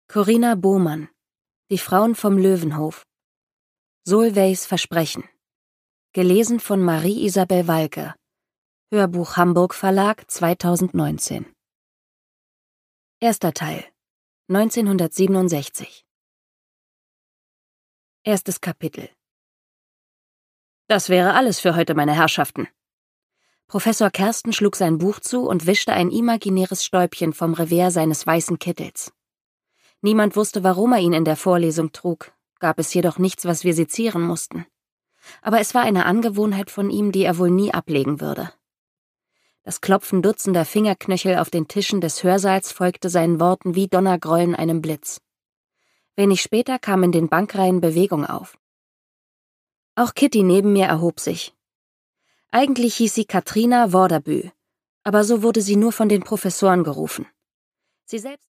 Corinna Bohmann, Die Frauen vom Löwenhof. Solveys Versprechen. Gelesen von Marie-Isabel Walke. Hörbuch Hamburg Verlag 2019. Erster Teil. 1967. Erstes Kapitel. Das wäre alles für heute, meine Herrschaften. Professor Kersten schlug sein Buch zu und wischte ein imaginäres Stäubchen vom Revers seines weißen Kittels. Niemand wusste, warum er ihn in der Vorlesung trug, gab es jedoch nichts, was wir sezieren mussten. Aber es war eine Angewohnheit von ihm, die er wohl nie ablegen würde. Das Klopfen dutzender Fingerknöchel auf den Tischen des Hörsaals folgte seinen Worten wie Donnergrollen einem Blitz. Wenig später kam in den Bankreihen Bewegung auf. Auch Kitty neben mir erhob sich. Eigentlich hieß sie Katrina Vorderbü, aber so wurde sie nur von den Professoren gerufen. Sie selbst